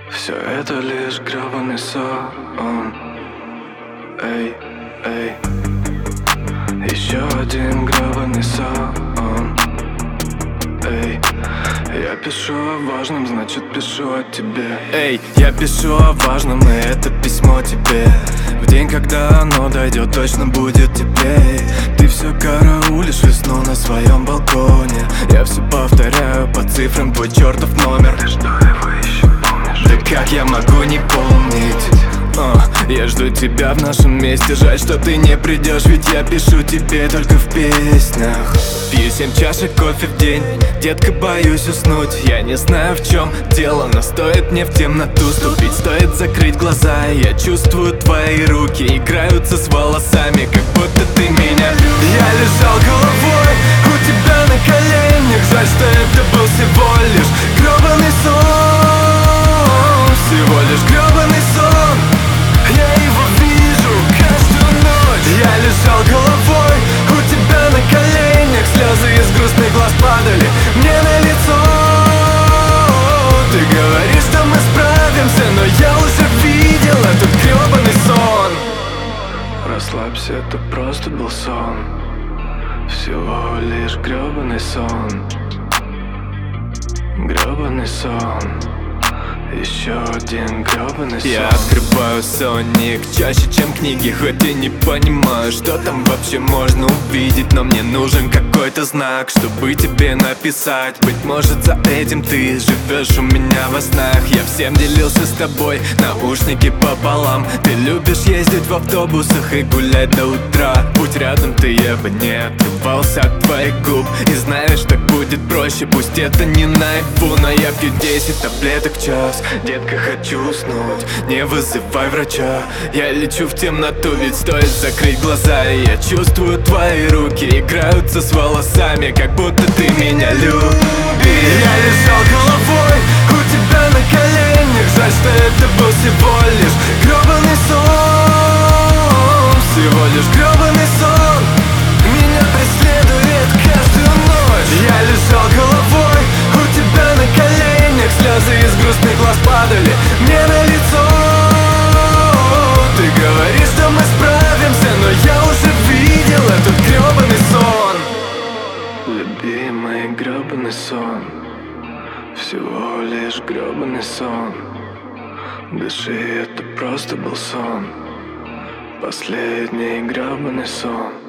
Все это лишь грёбаный сон. Эй, эй, еще один грёбаный сон. Эй, я пишу о важном, значит пишу о тебе. Эй, я пишу о важном, и это письмо тебе. В день, когда оно дойдет, точно будет теплее. Ты все караулишь весну на своем балконе. Я все повторяю по цифрам твой чертов номер. Ты что, его еще помнишь? Да как я могу не помнить? Я жду тебя в нашем месте. Жаль, что ты не придешь, ведь я пишу тебе только в песнях. Пью 7 чашек кофе в день, детка, боюсь уснуть. Я не знаю, в чем дело, но стоит мне в темноту ступить, стоит закрыть глаза, и я чувствую твои руки играются с волосами, как будто ты меня любишь. Я лежал головой у тебя на коленях. Жаль, что это был всего лишь грёбаный сон. Всего лишь грёбаный сон. Я его вижу каждую ночь. Я лежал головой у тебя на коленях. Слезы из грустных глаз падали мне на лицо. Ты говоришь, что мы справимся, но я уже видел этот грёбаный сон. Расслабься, это просто был сон. Всего лишь грёбаный сон. Грёбаный сон. Еще один грёбаный сон. Я открываю сонник чаще, чем книги, хоть и не понимаю, что там вообще можно увидеть. Но мне нужен какой-то знак, чтобы тебе написать. Быть может, за этим ты живешь у меня во снах. Я всем делился с тобой, наушники пополам. Ты любишь ездить в автобусах и гулять до утра. Будь рядом ты, я бы не отрывался от твоих губ. И знаешь, так будет проще, пусть это не наяву, но я пью 10 таблеток в час. Детка, хочу уснуть, не вызывай врача. Я лечу в темноту, ведь стоит закрыть глаза, и я чувствую твои руки играются с волосами, как будто ты меня любишь. Я лежал головой у тебя на коленях. Жаль, что это был всего лишь грёбаный сон. Всего лишь грёбаный сон. Меня преследует каждую ночь. Я лежал головой у тебя на коленях. Слезы из грустных глаз падали мне на лицо. Ты говоришь, что мы справимся, но я уже видел этот грёбаный сон. Любимый грёбаный сон. Всего лишь грёбаный сон. Дыши, это просто был сон. Последний грёбаный сон.